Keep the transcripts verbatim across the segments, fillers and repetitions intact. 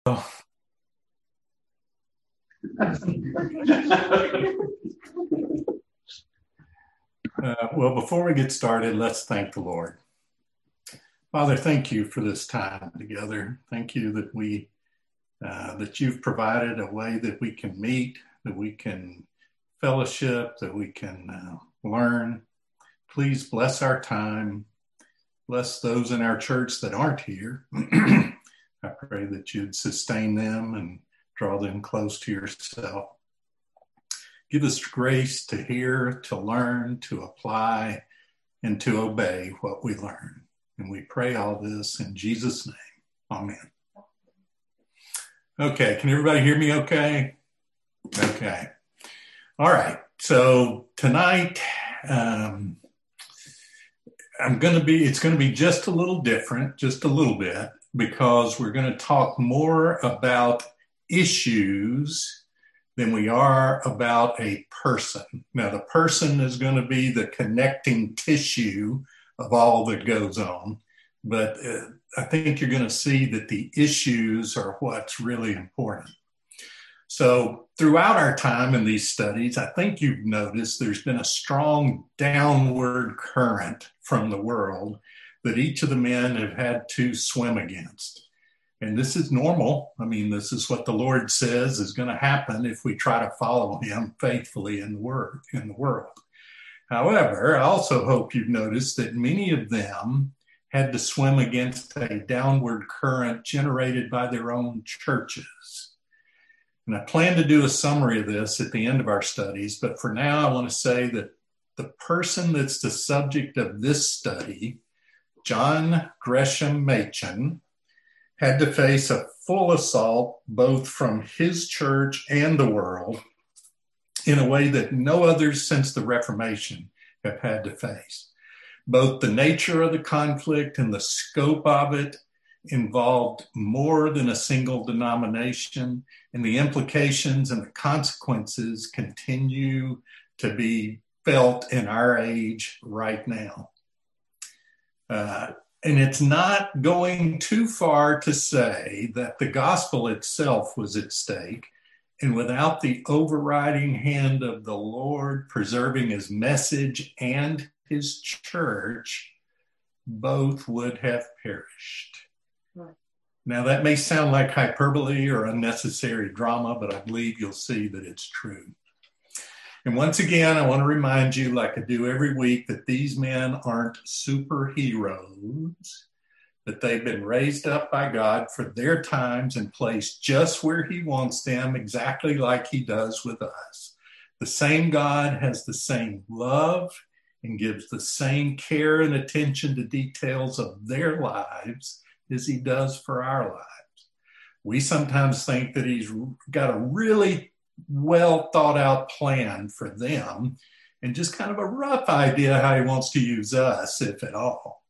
Uh, well, before we get started, let's thank the Lord. Father, thank you for this time together. Thank you that we uh, that you've provided a way that we can meet, that we can fellowship, that we can uh, learn. Please bless our time. Bless those in our church that aren't here. I pray that you'd sustain them and draw them close to yourself. Give us grace to hear, to learn, to apply, and to obey what we learn. And we pray all this in Jesus' name. Amen. Okay, can everybody hear me okay? Okay. All right, so tonight, um, I'm going to be, it's going to be just a little different, just a little bit, because we're going to talk more about issues than we are about a person. Now, the person is going to be the connecting tissue of all that goes on, but uh, I think you're going to see that the issues are what's really important. So throughout our time in these studies, I think you've noticed there's been a strong downward current from the world that each of the men have had to swim against. And this is normal. I mean, this is what the Lord says is going to happen if we try to follow him faithfully in the word, in the world. However, I also hope you've noticed that many of them had to swim against a downward current generated by their own churches. And I plan to do a summary of this at the end of our studies, but for now, I want to say that the person that's the subject of this study, John Gresham Machen, had to face a full assault both from his church and the world in a way that no others since the Reformation have had to face. Both the nature of the conflict and the scope of it involved more than a single denomination, and the implications and the consequences continue to be felt in our age right now. Uh, And it's not going too far to say that the gospel itself was at stake, and without the overriding hand of the Lord preserving his message and his church, both would have perished. Right. Now, that may sound like hyperbole or unnecessary drama, but I believe you'll see that it's true. And once again, I want to remind you, like I do every week, that these men aren't superheroes, that they've been raised up by God for their times and placed just where he wants them, exactly like he does with us. The same God has the same love and gives the same care and attention to details of their lives as he does for our lives. We sometimes think that he's got a really well thought out plan for them and just kind of a rough idea how he wants to use us, if at all.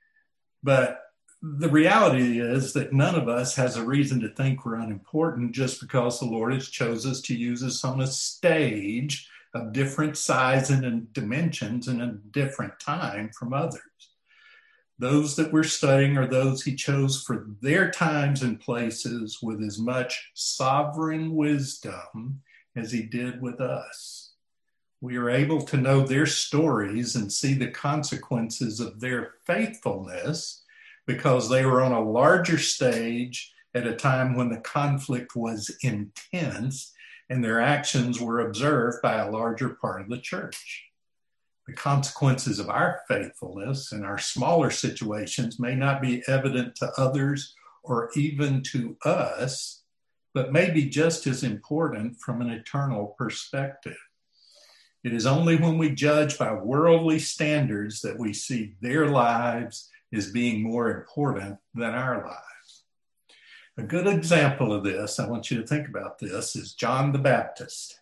But the reality is that none of us has a reason to think we're unimportant just because the Lord has chosen us to use us on a stage of different size and dimensions in a different time from others. Those that we're studying are those he chose for their times and places with as much sovereign wisdom as he did with us. We are able to know their stories and see the consequences of their faithfulness because they were on a larger stage at a time when the conflict was intense and their actions were observed by a larger part of the church. The consequences of our faithfulness in our smaller situations may not be evident to others or even to us, but may be just as important from an eternal perspective. It is only when we judge by worldly standards that we see their lives as being more important than our lives. A good example of this, I want you to think about this, is John the Baptist.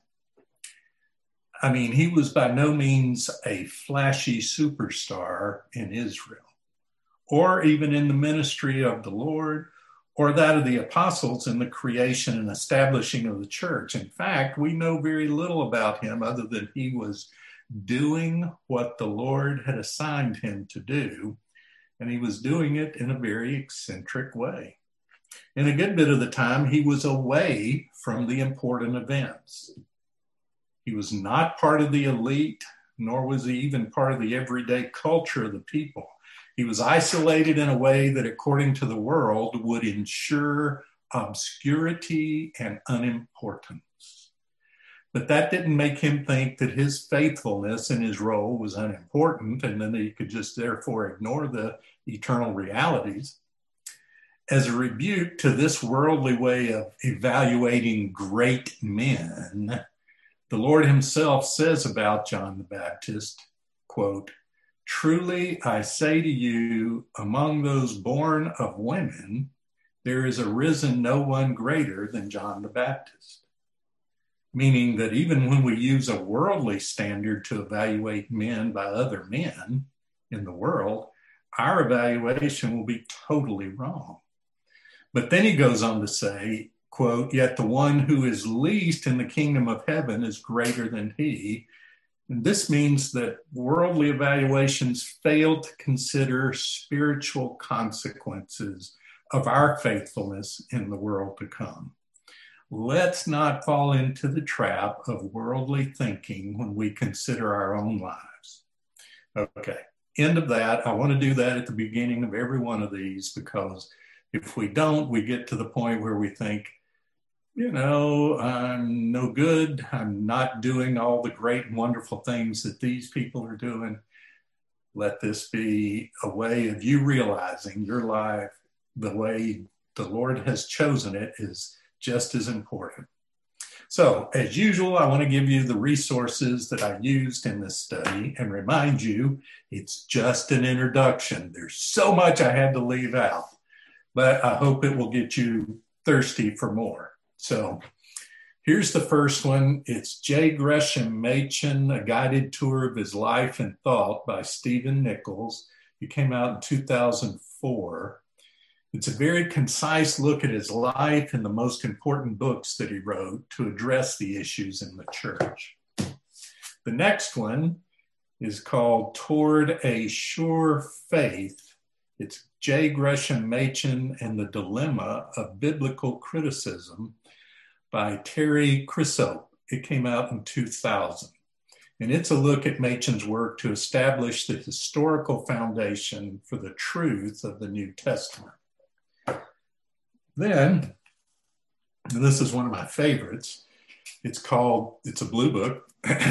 I mean, he was by no means a flashy superstar in Israel, or even in the ministry of the Lord, or that of the apostles in the creation and establishing of the church. In fact, we know very little about him other than he was doing what the Lord had assigned him to do, and he was doing it in a very eccentric way. And a good bit of the time, he was away from the important events. He was not part of the elite, nor was he even part of the everyday culture of the people. He was isolated in a way that, according to the world, would ensure obscurity and unimportance. But that didn't make him think that his faithfulness in his role was unimportant, and then he could just therefore ignore the eternal realities. As a rebuke to this worldly way of evaluating great men, the Lord himself says about John the Baptist, quote, "Truly I say to you, among those born of women, there is arisen no one greater than John the Baptist." Meaning that even when we use a worldly standard to evaluate men by other men in the world, our evaluation will be totally wrong. But then he goes on to say, quote, "Yet the one who is least in the kingdom of heaven is greater than he." And this means that worldly evaluations fail to consider spiritual consequences of our faithfulness in the world to come. Let's not fall into the trap of worldly thinking when we consider our own lives. Okay, end of that. I want to do that at the beginning of every one of these, because if we don't, we get to the point where we think, you know, I'm no good. I'm not doing all the great and wonderful things that these people are doing. Let this be a way of you realizing your life, the way the Lord has chosen it, is just as important. So, as usual, I want to give you the resources that I used in this study and remind you it's just an introduction. There's so much I had to leave out, but I hope it will get you thirsty for more. So here's the first one. It's J. Gresham Machen, A Guided Tour of His Life and Thought by Stephen Nichols. It came out in two thousand four. It's a very concise look at his life and the most important books that he wrote to address the issues in the church. The next one is called Toward a Sure Faith. It's J. Gresham Machen and the Dilemma of Biblical Criticism by Terry Crisop. It came out in two thousand. And it's a look at Machen's work to establish the historical foundation for the truth of the New Testament. Then, and this is one of my favorites, it's called, it's a blue book.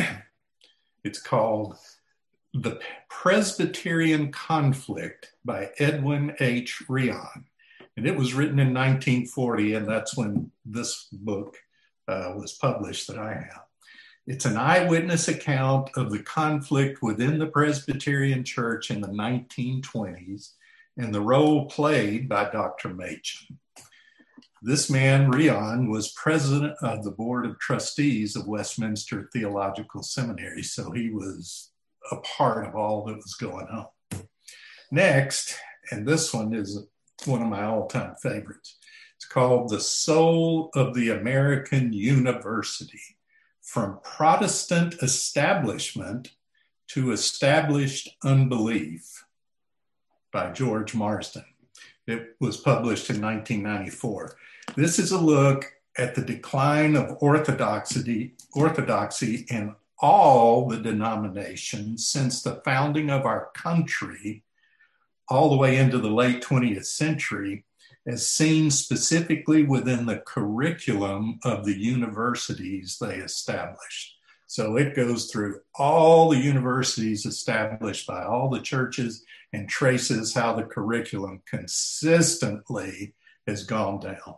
It's called The Presbyterian Conflict by Edwin H. Rion. And it was written in nineteen forty, and that's when this book uh, was published that I have. It's an eyewitness account of the conflict within the Presbyterian Church in the nineteen twenties and the role played by Doctor Machen. This man, Rion, was president of the Board of Trustees of Westminster Theological Seminary, so he was a part of all that was going on. Next, and this one is one of my all-time favorites. It's called The Soul of the American University, From Protestant Establishment to Established Unbelief by George Marsden. It was published in nineteen ninety-four. This is a look at the decline of orthodoxy, orthodoxy in all the denominations since the founding of our country, all the way into the late twentieth century, as seen specifically within the curriculum of the universities they established. So it goes through all the universities established by all the churches and traces how the curriculum consistently has gone down.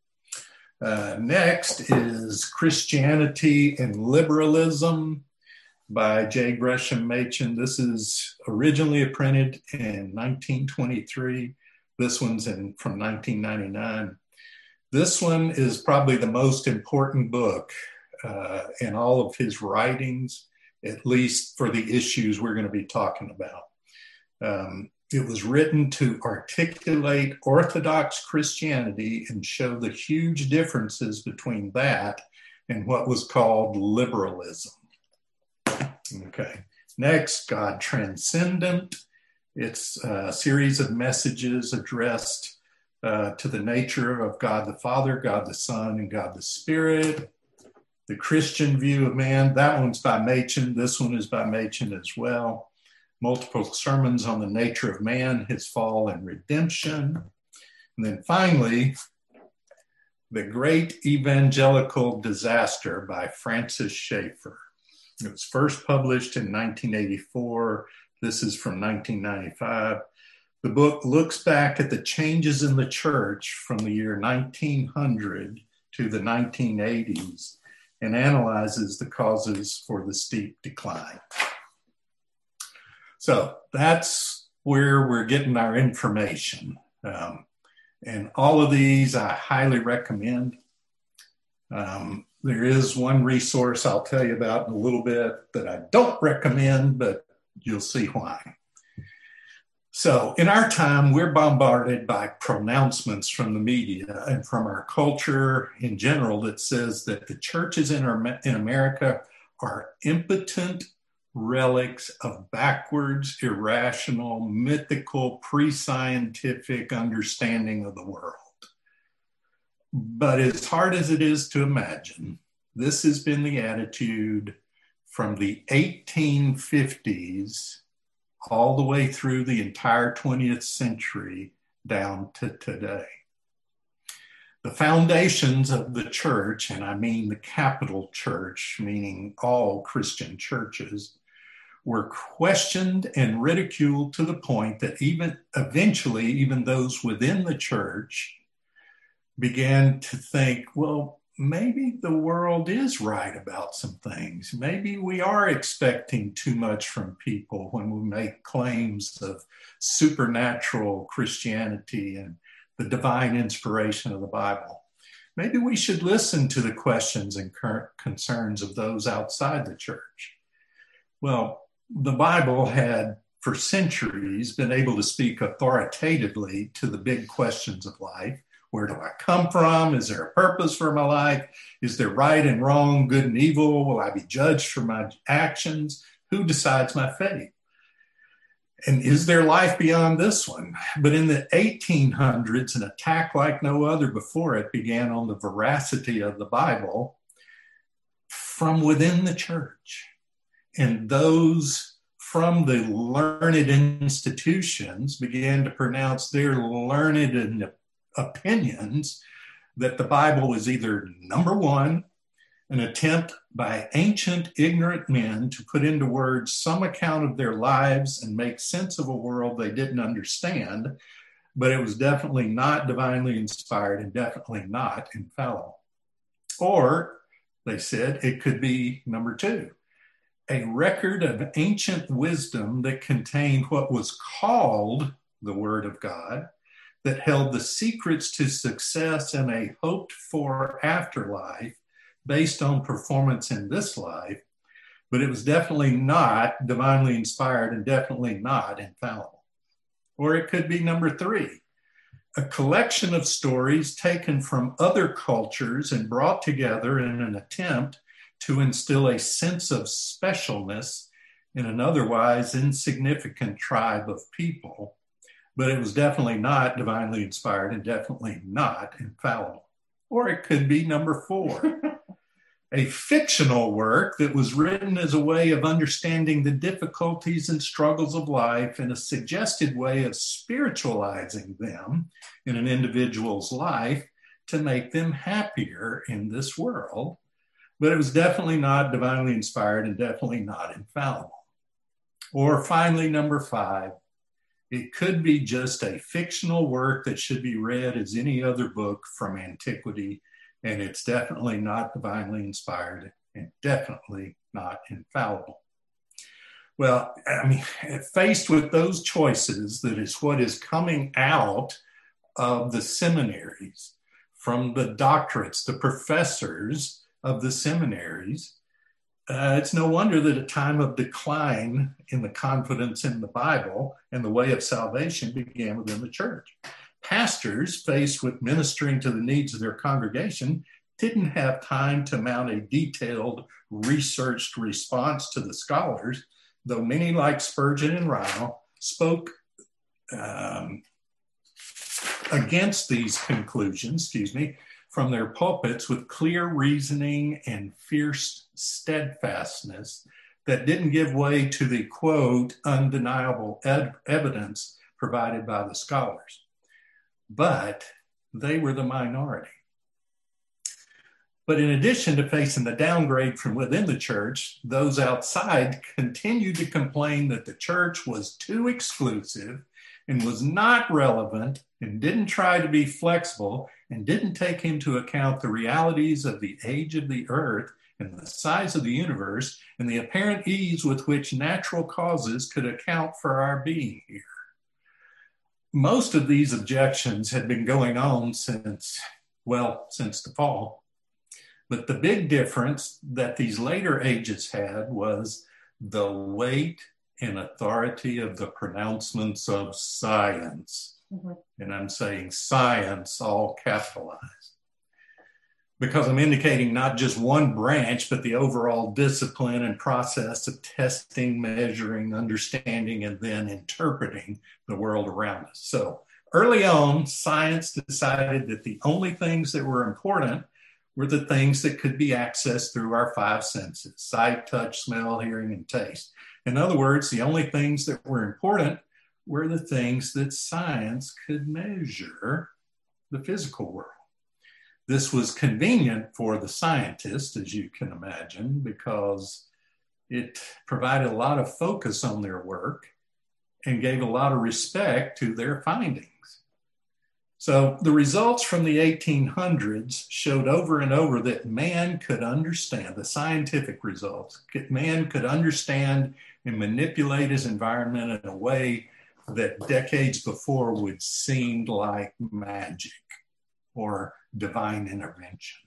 Uh, next is Christianity and Liberalism by J. Gresham Machen. This is originally printed in nineteen twenty-three. This one's in from nineteen ninety-nine. This one is probably the most important book uh, in all of his writings, at least for the issues we're going to be talking about. Um, it was written to articulate Orthodox Christianity and show the huge differences between that and what was called liberalism. Okay, next, God Transcendent. It's a series of messages addressed uh, to the nature of God the Father, God the Son, and God the Spirit. The Christian view of man, that one's by Machen. This one is by Machen as well. Multiple sermons on the nature of man, his fall and redemption. And then finally, The Great Evangelical Disaster by Francis Schaeffer. It was first published in nineteen eighty-four. This is from nineteen ninety-five. The book looks back at the changes in the church from the year nineteen hundred to the nineteen eighties and analyzes the causes for the steep decline. So that's where we're getting our information. Um, and all of these I highly recommend. Um, there is one resource I'll tell you about in a little bit that I don't recommend, but you'll see why. So in our time, we're bombarded by pronouncements from the media and from our culture in general that says that the churches in, our, in America are impotent relics of backwards, irrational, mythical, pre-scientific understanding of the world. But as hard as it is to imagine, this has been the attitude from the eighteen fifties all the way through the entire twentieth century down to today. The foundations of the church, and I mean the capital church, meaning all Christian churches, were questioned and ridiculed to the point that even eventually, even those within the church began to think, well, maybe the world is right about some things. Maybe we are expecting too much from people when we make claims of supernatural Christianity and the divine inspiration of the Bible. Maybe we should listen to the questions and concerns of those outside the church. Well, the Bible had for centuries been able to speak authoritatively to the big questions of life. Where do I come from? Is there a purpose for my life? Is there right and wrong, good and evil? Will I be judged for my actions? Who decides my fate? And is there life beyond this one? But in the eighteen hundreds, an attack like no other before it began on the veracity of the Bible from within the church. And those from the learned institutions began to pronounce their learned opinions that the Bible was either, number one, an attempt by ancient ignorant men to put into words some account of their lives and make sense of a world they didn't understand, but it was definitely not divinely inspired and definitely not infallible. Or, they said, it could be, number two, a record of ancient wisdom that contained what was called the Word of God, that held the secrets to success and a hoped-for afterlife based on performance in this life, but it was definitely not divinely inspired and definitely not infallible. Or it could be number three, a collection of stories taken from other cultures and brought together in an attempt to instill a sense of specialness in an otherwise insignificant tribe of people, but it was definitely not divinely inspired and definitely not infallible. Or it could be number four, a fictional work that was written as a way of understanding the difficulties and struggles of life in a suggested way of spiritualizing them in an individual's life to make them happier in this world. But it was definitely not divinely inspired and definitely not infallible. Or finally, number five, it could be just a fictional work that should be read as any other book from antiquity, and it's definitely not divinely inspired and definitely not infallible. Well, I mean, faced with those choices, that is what is coming out of the seminaries, from the doctorates, the professors of the seminaries, uh, it's no wonder that a time of decline in the confidence in the Bible and the way of salvation began within the church. Pastors, faced with ministering to the needs of their congregation, didn't have time to mount a detailed, researched response to the scholars, though many, like Spurgeon and Ryle, spoke um, against these conclusions, excuse me, from their pulpits with clear reasoning and fierce steadfastness that didn't give way to the, quote, undeniable ed- evidence provided by the scholars. But they were the minority. But in addition to facing the downgrade from within the church, those outside continued to complain that the church was too exclusive and was not relevant and didn't try to be flexible and didn't take into account the realities of the age of the earth and the size of the universe and the apparent ease with which natural causes could account for our being here. Most of these objections had been going on since, well, since the fall. But the big difference that these later ages had was the weight and authority of the pronouncements of science. Mm-hmm. And I'm saying science, all capitalized. Because I'm indicating not just one branch, but the overall discipline and process of testing, measuring, understanding, and then interpreting the world around us. So early on, science decided that the only things that were important were the things that could be accessed through our five senses: sight, touch, smell, hearing, and taste. In other words, the only things that were important were the things that science could measure, the physical world. This was convenient for the scientists, as you can imagine, because it provided a lot of focus on their work and gave a lot of respect to their findings. So the results from the eighteen hundreds showed over and over that man could understand, the scientific results, man could understand and manipulate his environment in a way that decades before would seem like magic or divine intervention.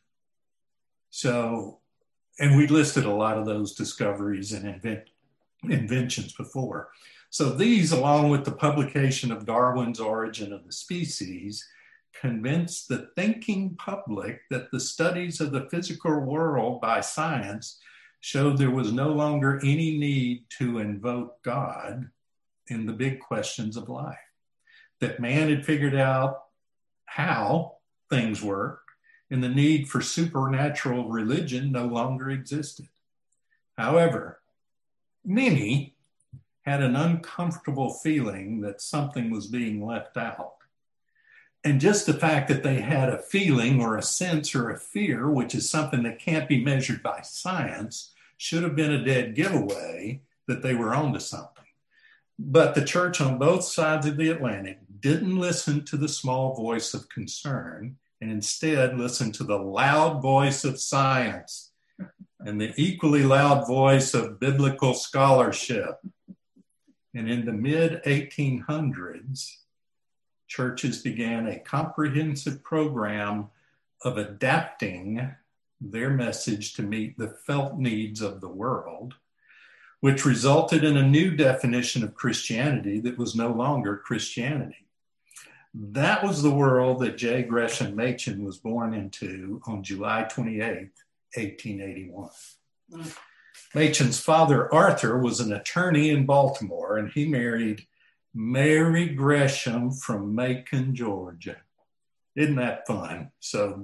So, and we listed a lot of those discoveries and invent, inventions before. So these, along with the publication of Darwin's Origin of the Species, convinced the thinking public that the studies of the physical world by science showed there was no longer any need to invoke God in the big questions of life, that man had figured out how things work, and the need for supernatural religion no longer existed. However, many had an uncomfortable feeling that something was being left out. And just the fact that they had a feeling or a sense or a fear, which is something that can't be measured by science, should have been a dead giveaway that they were onto something. But the church on both sides of the Atlantic didn't listen to the small voice of concern and instead listened to the loud voice of science and the equally loud voice of biblical scholarship. And in the mid eighteen hundreds, churches began a comprehensive program of adapting their message to meet the felt needs of the world, which resulted in a new definition of Christianity that was no longer Christianity. That was the world that J. Gresham Machen was born into on July twenty-eighth, eighteen eighty-one. Mm. Machen's father, Arthur, was an attorney in Baltimore, and he married Mary Gresham from Macon, Georgia. Isn't that fun? So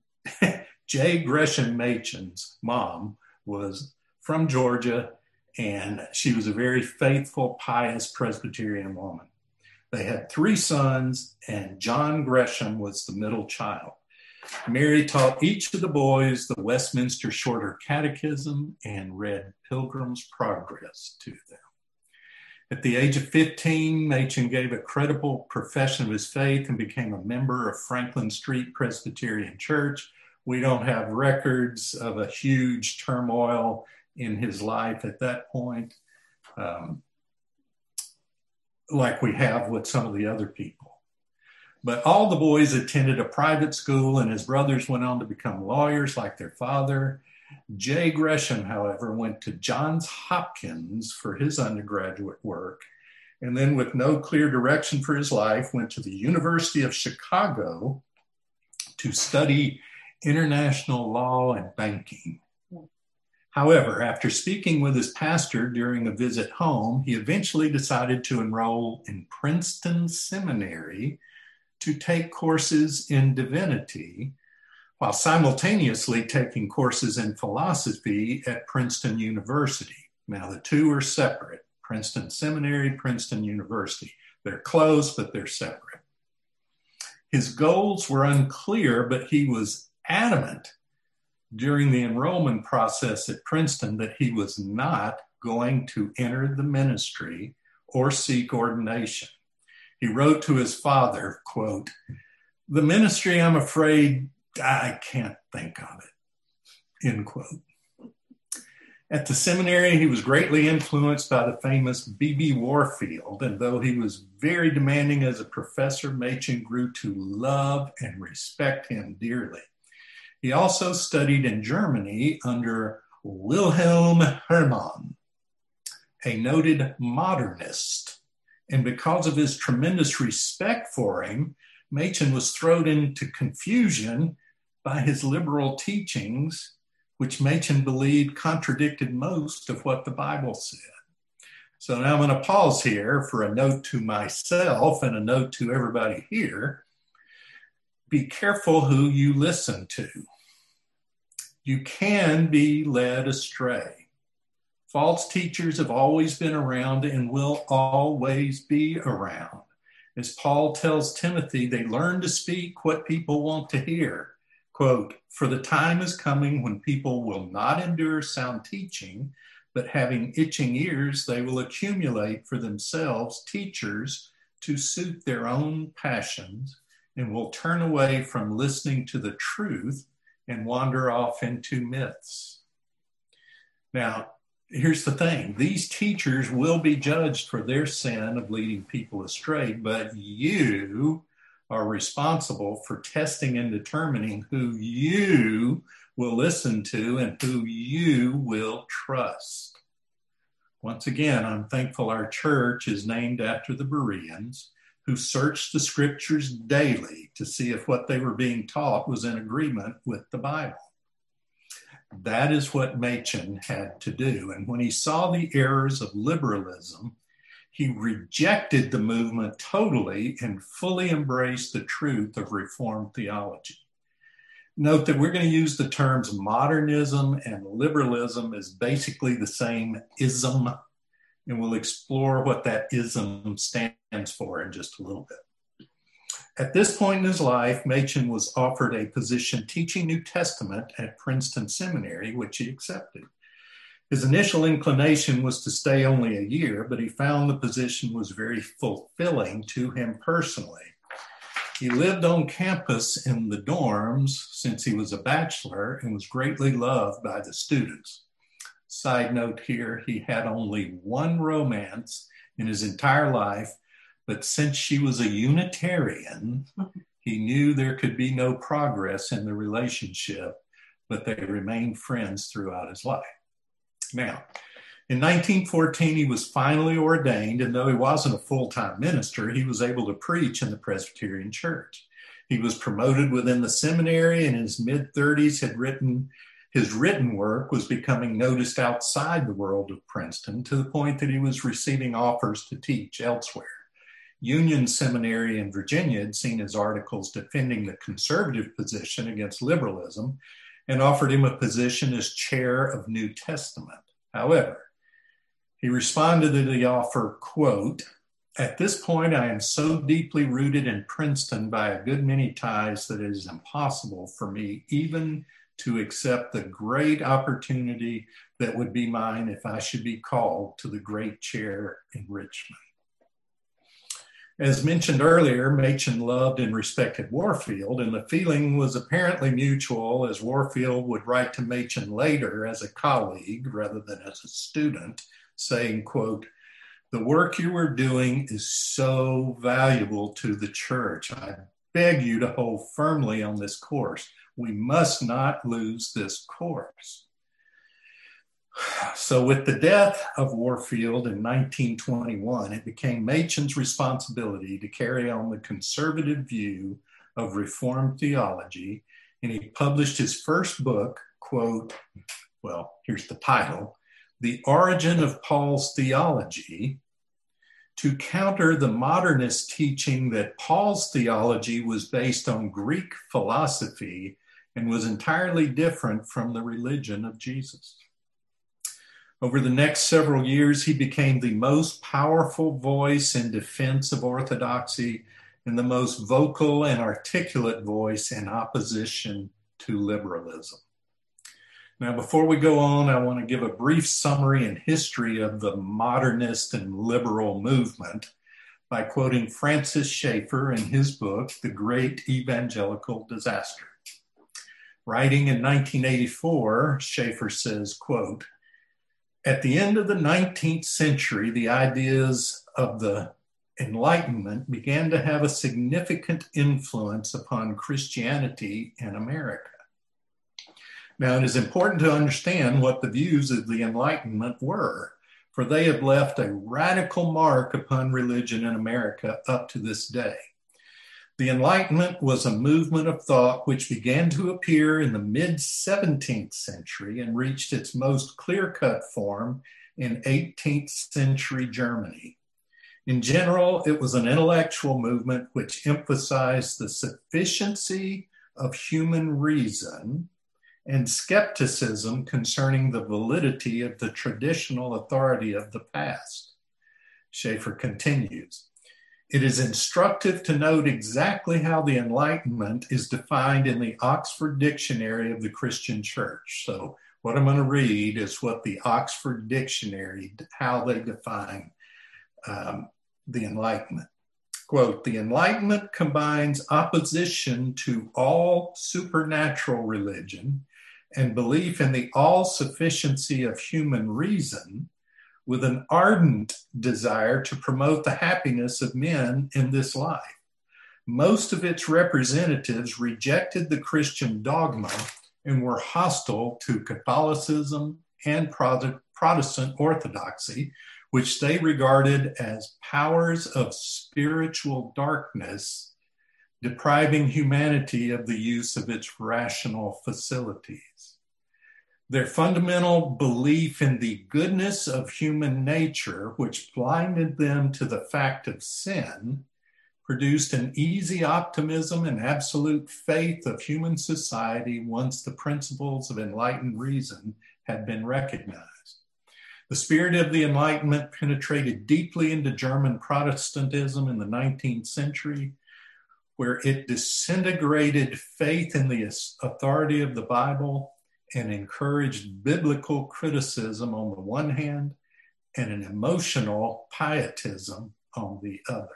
J. Gresham Machen's mom was from Georgia, and she was a very faithful, pious Presbyterian woman. They had three sons, and John Gresham was the middle child. Mary taught each of the boys the Westminster Shorter Catechism and read Pilgrim's Progress to them. At the age of fifteen, Machen gave a credible profession of his faith and became a member of Franklin Street Presbyterian Church. We don't have records of a huge turmoil in his life at that point, um, like we have with some of the other people. But all the boys attended a private school, and his brothers went on to become lawyers like their father. J. Gresham, however, went to Johns Hopkins for his undergraduate work, and then with no clear direction for his life, went to the University of Chicago to study international law and banking. However, after speaking with his pastor during a visit home, he eventually decided to enroll in Princeton Seminary to take courses in divinity while simultaneously taking courses in philosophy at Princeton University. Now, the two are separate, Princeton Seminary, Princeton University. They're close, but they're separate. His goals were unclear, but he was adamant during the enrollment process at Princeton that he was not going to enter the ministry or seek ordination. He wrote to his father, quote, "The ministry, I'm afraid I can't think of it," end quote. At the seminary, he was greatly influenced by the famous B B Warfield, and though he was very demanding as a professor, Machen grew to love and respect him dearly. He also studied in Germany under Wilhelm Hermann, a noted modernist, and because of his tremendous respect for him, Machen was thrown into confusion by his liberal teachings, which Machen believed contradicted most of what the Bible said. So now I'm going to pause here for a note to myself and a note to everybody here. Be careful who you listen to. You can be led astray. False teachers have always been around and will always be around. As Paul tells Timothy, they learn to speak what people want to hear. Quote, "For the time is coming when people will not endure sound teaching, but having itching ears, they will accumulate for themselves teachers to suit their own passions and will turn away from listening to the truth and wander off into myths." Now, here's the thing. These teachers will be judged for their sin of leading people astray, but you are responsible for testing and determining who you will listen to and who you will trust. Once again, I'm thankful our church is named after the Bereans, who searched the scriptures daily to see if what they were being taught was in agreement with the Bible. That is what Machen had to do. And when he saw the errors of liberalism, he rejected the movement totally and fully embraced the truth of Reformed theology. Note that we're going to use the terms modernism and liberalism as basically the same ism, and we'll explore what that ism stands for in just a little bit. At this point in his life, Machen was offered a position teaching New Testament at Princeton Seminary, which he accepted. His initial inclination was to stay only a year, but he found the position was very fulfilling to him personally. He lived on campus in the dorms since he was a bachelor and was greatly loved by the students. Side note here, he had only one romance in his entire life, but since she was a Unitarian, he knew there could be no progress in the relationship, but they remained friends throughout his life. Now, in nineteen fourteen, he was finally ordained, and though he wasn't a full-time minister, he was able to preach in the Presbyterian Church. He was promoted within the seminary, and in his mid-thirties had written, his written work was becoming noticed outside the world of Princeton to the point that he was receiving offers to teach elsewhere. Union Seminary in Virginia had seen his articles defending the conservative position against liberalism and offered him a position as chair of New Testament. However, he responded to the offer, quote, "At this point, I am so deeply rooted in Princeton by a good many ties that it is impossible for me even to accept the great opportunity that would be mine if I should be called to the great chair in Richmond." As mentioned earlier, Machen loved and respected Warfield, and the feeling was apparently mutual, as Warfield would write to Machen later as a colleague rather than as a student, saying, quote, "The work you are doing is so valuable to the church. I beg you to hold firmly on this course. We must not lose this course." So with the death of Warfield in nineteen twenty-one, it became Machen's responsibility to carry on the conservative view of Reformed theology, and he published his first book, quote, well, here's the title, "The Origin of Paul's Theology," to counter the modernist teaching that Paul's theology was based on Greek philosophy and was entirely different from the religion of Jesus. Over the next several years, he became the most powerful voice in defense of orthodoxy and the most vocal and articulate voice in opposition to liberalism. Now, before we go on, I want to give a brief summary and history of the modernist and liberal movement by quoting Francis Schaeffer in his book, The Great Evangelical Disaster. Writing in nineteen eighty-four, Schaeffer says, quote, "At the end of the nineteenth century, the ideas of the Enlightenment began to have a significant influence upon Christianity in America. Now, it is important to understand what the views of the Enlightenment were, for they have left a radical mark upon religion in America up to this day. The Enlightenment was a movement of thought which began to appear in the mid-seventeenth century and reached its most clear-cut form in eighteenth century Germany. In general, it was an intellectual movement which emphasized the sufficiency of human reason and skepticism concerning the validity of the traditional authority of the past." Schaeffer continues, "It is instructive to note exactly how the Enlightenment is defined in the Oxford Dictionary of the Christian Church." So what I'm going to read is what the Oxford Dictionary, how they define um, the Enlightenment. Quote, "The Enlightenment combines opposition to all supernatural religion and belief in the all-sufficiency of human reason with an ardent desire to promote the happiness of men in this life. Most of its representatives rejected the Christian dogma and were hostile to Catholicism and Protestant orthodoxy, which they regarded as powers of spiritual darkness, depriving humanity of the use of its rational facilities. Their fundamental belief in the goodness of human nature, which blinded them to the fact of sin, produced an easy optimism and absolute faith of human society once the principles of enlightened reason had been recognized. The spirit of the Enlightenment penetrated deeply into German Protestantism in the nineteenth century, where it disintegrated faith in the authority of the Bible and encouraged biblical criticism on the one hand and an emotional pietism on the other."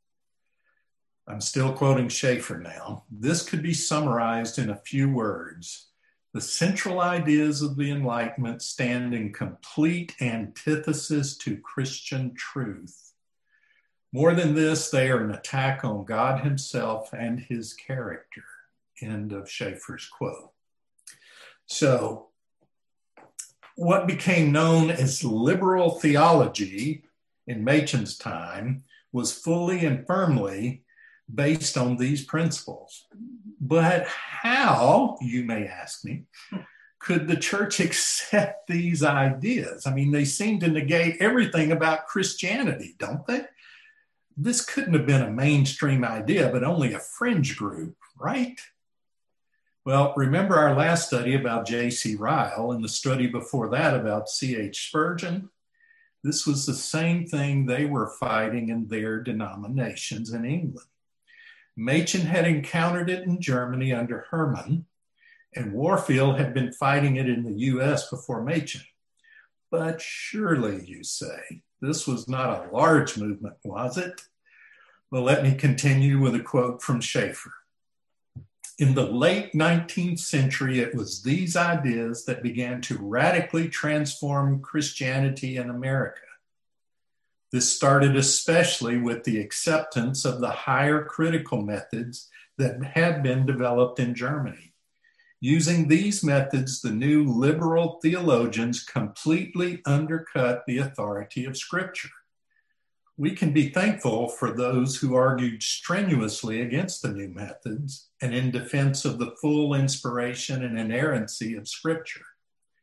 I'm still quoting Schaeffer now. "This could be summarized in a few words. The central ideas of the Enlightenment stand in complete antithesis to Christian truth. More than this, they are an attack on God himself and his character." End of Schaeffer's quote. So, what became known as liberal theology in Machen's time was fully and firmly based on these principles. But how, you may ask me, could the church accept these ideas? I mean, they seem to negate everything about Christianity, don't they? This couldn't have been a mainstream idea, but only a fringe group, right? Well, remember our last study about J C Ryle and the study before that about C H Spurgeon? This was the same thing they were fighting in their denominations in England. Machen had encountered it in Germany under Herman, and Warfield had been fighting it in the U S before Machen. But surely, you say, this was not a large movement, was it? Well, let me continue with a quote from Schaeffer. "In the late nineteenth century, it was these ideas that began to radically transform Christianity in America. This started especially with the acceptance of the higher critical methods that had been developed in Germany. Using these methods, the new liberal theologians completely undercut the authority of Scripture. We can be thankful for those who argued strenuously against the new methods and in defense of the full inspiration and inerrancy of Scripture.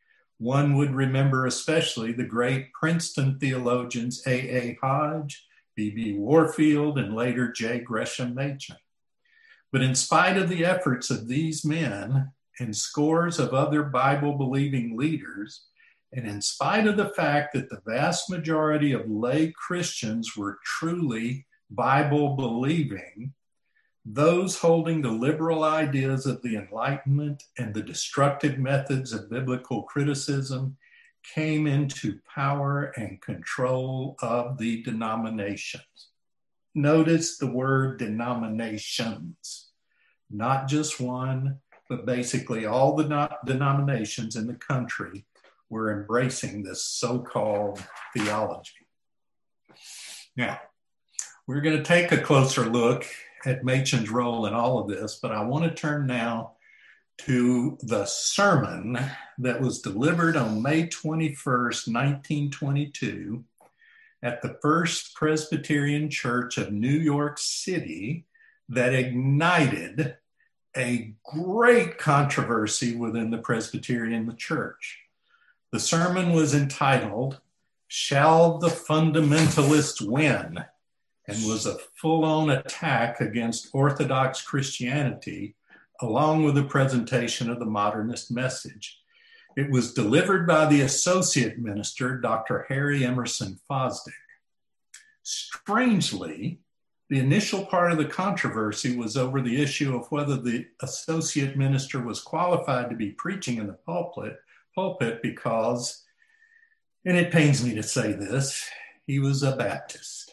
One would remember especially the great Princeton theologians A A Hodge, B B Warfield, and later J. Gresham Machen. But in spite of the efforts of these men and scores of other Bible-believing leaders, and in spite of the fact that the vast majority of lay Christians were truly Bible-believing, those holding the liberal ideas of the Enlightenment and the destructive methods of biblical criticism came into power and control of the denominations. Notice the word denominations, not just one, but basically all the no- denominations in the country were embracing this so-called theology. Now, we're going to take a closer look at Machen's role in all of this, but I want to turn now to the sermon that was delivered on May twenty-first, nineteen twenty-two at the First Presbyterian Church of New York City that ignited a great controversy within the Presbyterian Church. The sermon was entitled, "Shall the Fundamentalists Win?" and was a full-on attack against Orthodox Christianity, along with a presentation of the modernist message. It was delivered by the associate minister, Doctor Harry Emerson Fosdick. Strangely, the initial part of the controversy was over the issue of whether the associate minister was qualified to be preaching in the pulpit, pulpit because, and it pains me to say this, he was a Baptist.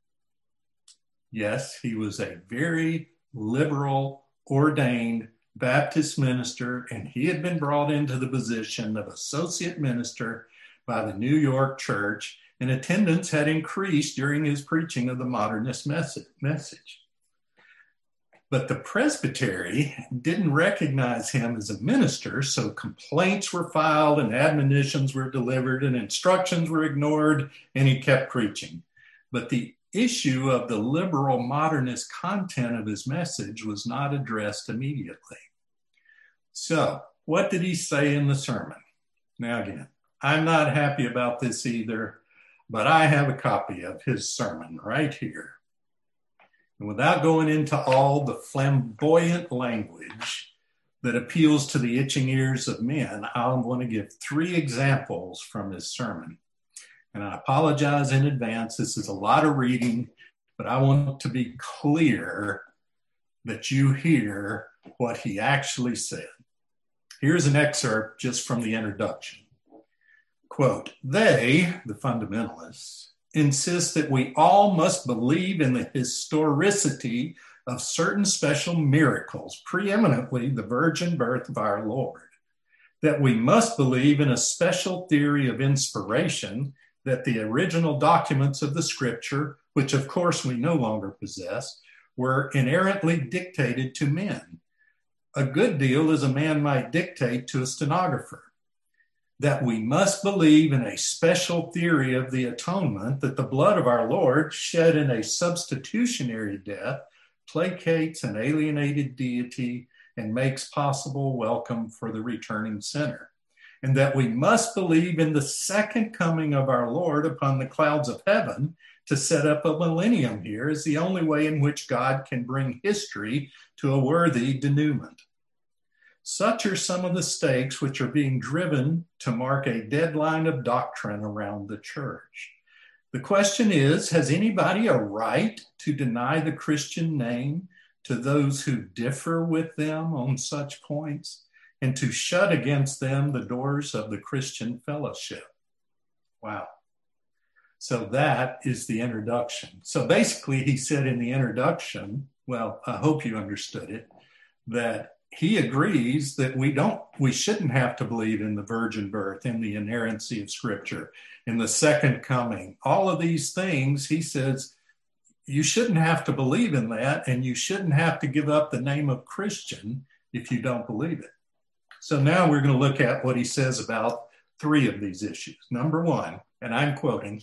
Yes, he was a very liberal, ordained Baptist minister, and he had been brought into the position of associate minister by the New York church, and attendance had increased during his preaching of the modernist message. But the presbytery didn't recognize him as a minister, so complaints were filed and admonitions were delivered and instructions were ignored, and he kept preaching. But the issue of the liberal modernist content of his message was not addressed immediately. So, what did he say in the sermon? Now again, I'm not happy about this either, but I have a copy of his sermon right here. And without going into all the flamboyant language that appeals to the itching ears of men, I want to give three examples from his sermon. And I apologize in advance. This is a lot of reading, but I want to be clear that you hear what he actually said. Here's an excerpt just from the introduction. Quote, "They, the fundamentalists, insist that we all must believe in the historicity of certain special miracles, preeminently the virgin birth of our Lord, that we must believe in a special theory of inspiration, that the original documents of the scripture, which of course we no longer possess, were inerrantly dictated to men, a good deal as a man might dictate to a stenographer, that we must believe in a special theory of the atonement, that the blood of our Lord shed in a substitutionary death placates an alienated deity and makes possible welcome for the returning sinner, and that we must believe in the second coming of our Lord upon the clouds of heaven to set up a millennium here is the only way in which God can bring history to a worthy denouement. Such are some of the stakes which are being driven to mark a deadline of doctrine around the church. The question is, has anybody a right to deny the Christian name to those who differ with them on such points, and to shut against them the doors of the Christian fellowship?" Wow. So that is the introduction. So basically he said in the introduction, well, I hope you understood it, that he agrees that we don't, we shouldn't have to believe in the virgin birth, in the inerrancy of scripture, in the second coming. All of these things, he says, you shouldn't have to believe in that, and you shouldn't have to give up the name of Christian if you don't believe it. So now we're going to look at what he says about three of these issues. Number one, and I'm quoting,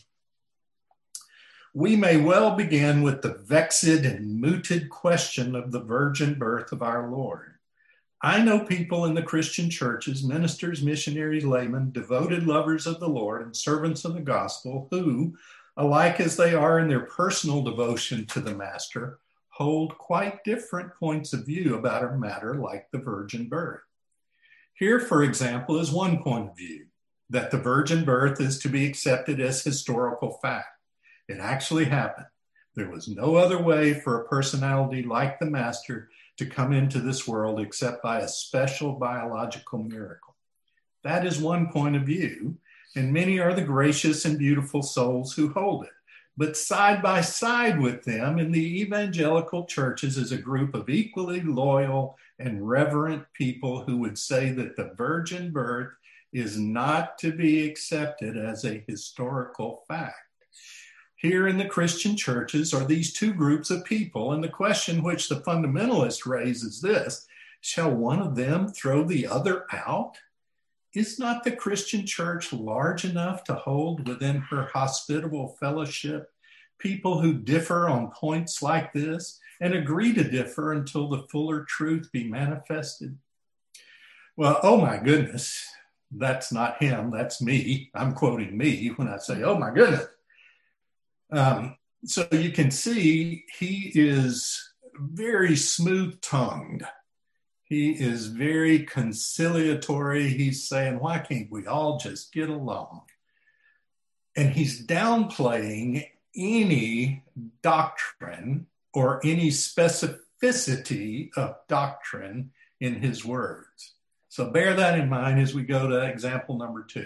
"We may well begin with the vexed and mooted question of the virgin birth of our Lord. I know people in the Christian churches, ministers, missionaries, laymen, devoted lovers of the Lord and servants of the gospel who, alike as they are in their personal devotion to the Master, hold quite different points of view about a matter like the virgin birth. Here, for example, is one point of view, that the virgin birth is to be accepted as historical fact. It actually happened. There was no other way for a personality like the Master to come into this world except by a special biological miracle. That is one point of view, and many are the gracious and beautiful souls who hold it. But side by side with them in the evangelical churches is a group of equally loyal and reverent people who would say that the virgin birth is not to be accepted as a historical fact. Here in the Christian churches are these two groups of people, and the question which the fundamentalist raises this: shall one of them throw the other out? Is not the Christian church large enough to hold within her hospitable fellowship people who differ on points like this and agree to differ until the fuller truth be manifested? Well, oh my goodness, that's not him, that's me. I'm quoting me when I say, oh my goodness. Um, so you can see he is very smooth-tongued. He is very conciliatory. He's saying, why can't we all just get along? And he's downplaying any doctrine or any specificity of doctrine in his words. So bear that in mind as we go to example number two.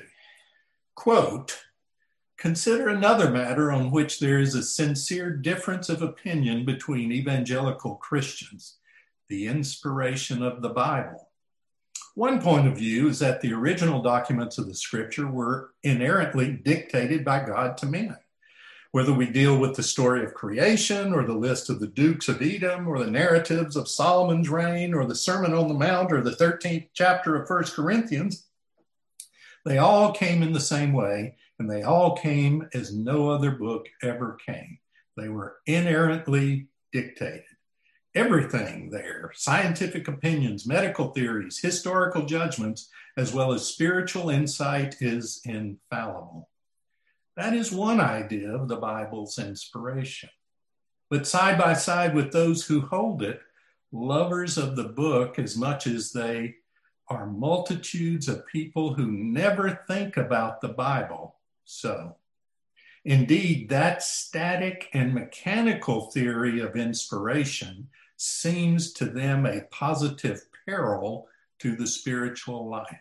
Quote, consider another matter on which there is a sincere difference of opinion between evangelical Christians: the inspiration of the Bible. One point of view is that the original documents of the scripture were inerrantly dictated by God to men. Whether we deal with the story of creation or the list of the dukes of Edom or the narratives of Solomon's reign or the Sermon on the Mount or the thirteenth chapter of First Corinthians, they all came in the same way, and they all came as no other book ever came. They were inerrantly dictated. Everything there, scientific opinions, medical theories, historical judgments, as well as spiritual insight, is infallible. That is one idea of the Bible's inspiration. But side by side with those who hold it, lovers of the book as much as they are multitudes of people who never think about the Bible so. Indeed, that static and mechanical theory of inspiration seems to them a positive peril to the spiritual life.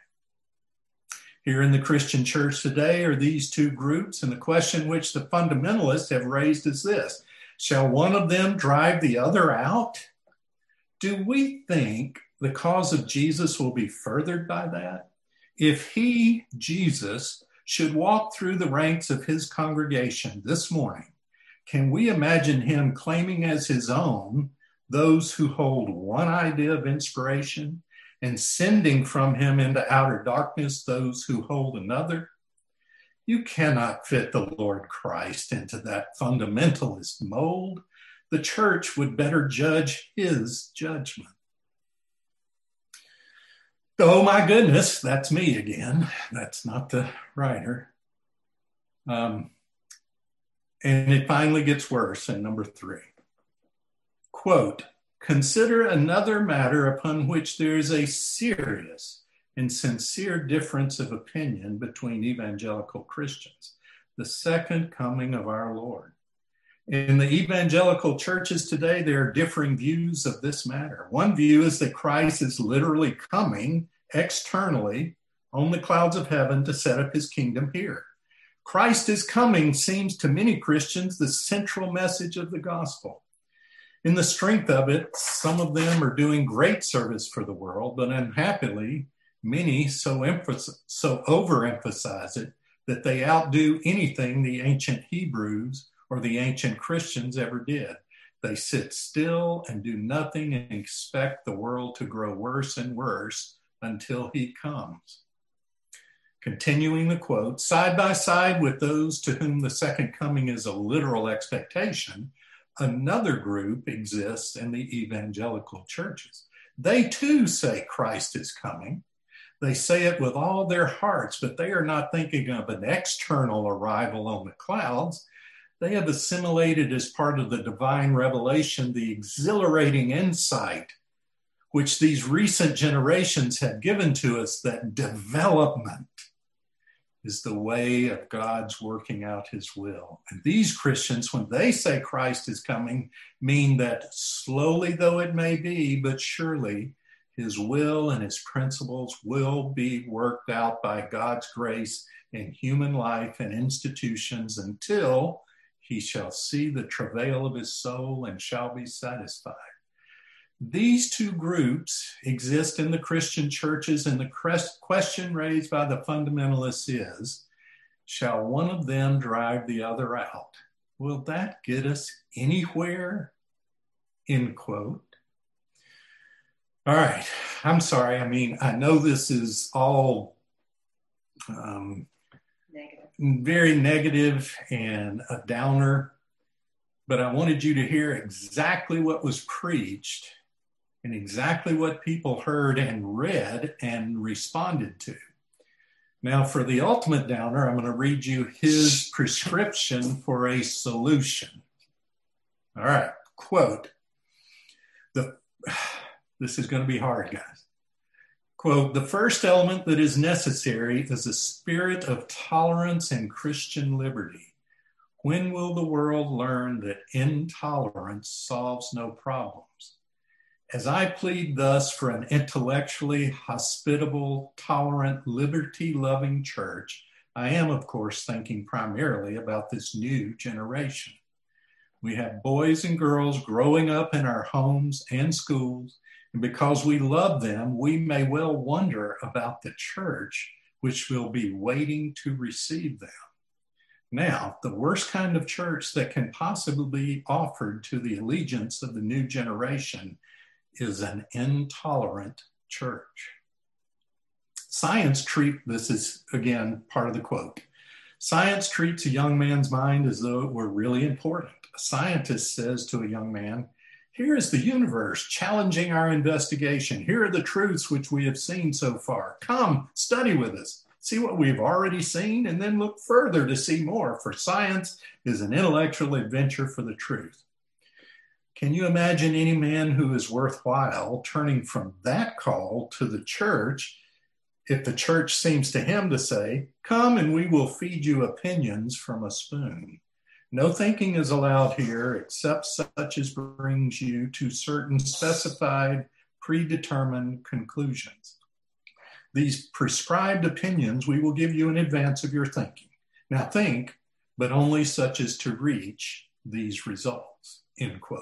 Here in the Christian church today are these two groups, and the question which the fundamentalists have raised is this: shall one of them drive the other out? Do we think the cause of Jesus will be furthered by that? If he, Jesus, should walk through the ranks of his congregation this morning, can we imagine him claiming as his own those who hold one idea of inspiration and sending from him into outer darkness those who hold another? You cannot fit the Lord Christ into that fundamentalist mold. The church would better judge his judgment. Oh my goodness, that's me again. That's not the writer. Um, and it finally gets worse in number three. Quote, consider another matter upon which there is a serious and sincere difference of opinion between evangelical Christians: the second coming of our Lord. In the evangelical churches today, there are differing views of this matter. One view is that Christ is literally coming externally on the clouds of heaven to set up his kingdom here. Christ is coming seems to many Christians the central message of the gospel. In the strength of it, some of them are doing great service for the world, but unhappily, many so, emphasis, so overemphasize it that they outdo anything the ancient Hebrews or the ancient Christians ever did. They sit still and do nothing and expect the world to grow worse and worse until he comes. Continuing the quote, side by side with those to whom the second coming is a literal expectation, another group exists in the evangelical churches. They too say Christ is coming. They say it with all their hearts, but they are not thinking of an external arrival on the clouds. They have assimilated as part of the divine revelation the exhilarating insight which these recent generations have given to us that development is the way of God's working out his will. And these Christians, when they say Christ is coming, mean that slowly though it may be, but surely his will and his principles will be worked out by God's grace in human life and institutions until he shall see the travail of his soul and shall be satisfied. These two groups exist in the Christian churches, and the question raised by the fundamentalists is, shall one of them drive the other out? Will that get us anywhere? End quote. All right, I'm sorry. I mean, I know this is all um, negative. very negative and a downer, but I wanted you to hear exactly what was preached and exactly what people heard and read and responded to. Now, for the ultimate downer, I'm going to read you his prescription for a solution. All right, quote, the, this is going to be hard, guys. Quote, the first element that is necessary is a spirit of tolerance and Christian liberty. When will the world learn that intolerance solves no problems? As I plead thus for an intellectually hospitable, tolerant, liberty-loving church, I am, of course, thinking primarily about this new generation. We have boys and girls growing up in our homes and schools, and because we love them, we may well wonder about the church, which will be waiting to receive them. Now, the worst kind of church that can possibly be offered to the allegiance of the new generation is an intolerant church. Science treat, this is again part of the quote, science treats a young man's mind as though it were really important. A scientist says to a young man, here is the universe challenging our investigation. Here are the truths which we have seen so far. Come, study with us. See what we've already seen and then look further to see more, for science is an intellectual adventure for the truth. Can you imagine any man who is worthwhile turning from that call to the church if the church seems to him to say, come and we will feed you opinions from a spoon? No thinking is allowed here except such as brings you to certain specified, predetermined conclusions. These prescribed opinions we will give you in advance of your thinking. Now think, but only such as to reach these results, end quote.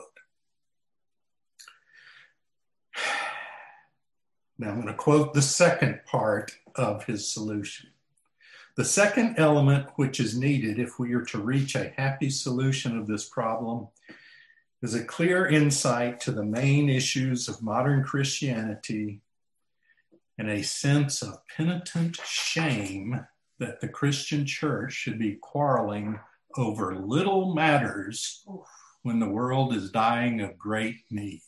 Now I'm going to quote the second part of his solution. The second element which is needed if we are to reach a happy solution of this problem is a clear insight to the main issues of modern Christianity and a sense of penitent shame that the Christian church should be quarreling over little matters when the world is dying of great needs.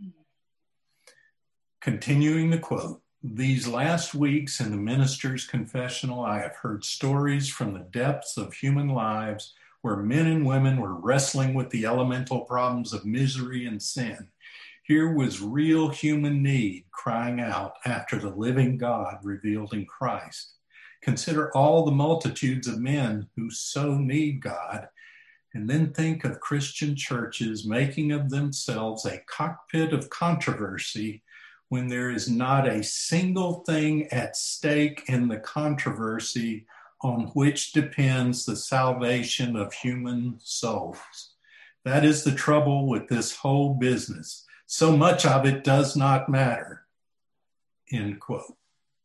Continuing the quote, these last weeks in the minister's confessional, I have heard stories from the depths of human lives where men and women were wrestling with the elemental problems of misery and sin. Here was real human need crying out after the living God revealed in Christ. Consider all the multitudes of men who so need God, and then think of Christian churches making of themselves a cockpit of controversy when there is not a single thing at stake in the controversy on which depends the salvation of human souls. That is the trouble with this whole business. So much of it does not matter, end quote.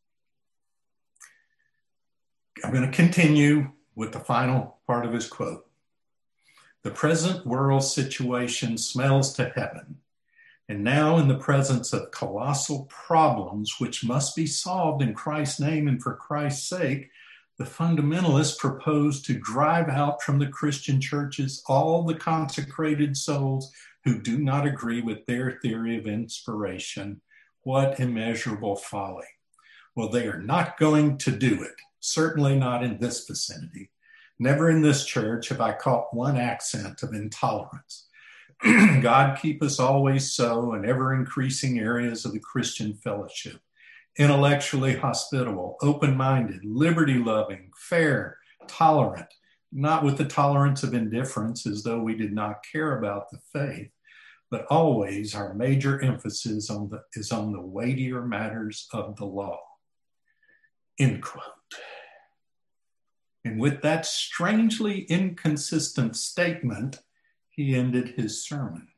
I'm going to continue with the final part of his quote. The present world situation smells to heaven. And now in the presence of colossal problems which must be solved in Christ's name and for Christ's sake, the fundamentalists propose to drive out from the Christian churches all the consecrated souls who do not agree with their theory of inspiration. What immeasurable folly. Well, they are not going to do it, certainly not in this vicinity. Never in this church have I caught one accent of intolerance. God keep us always so in ever-increasing areas of the Christian fellowship, intellectually hospitable, open-minded, liberty-loving, fair, tolerant, not with the tolerance of indifference as though we did not care about the faith, but always our major emphasis on the, is on the weightier matters of the law. End quote. And with that strangely inconsistent statement, he ended his sermon.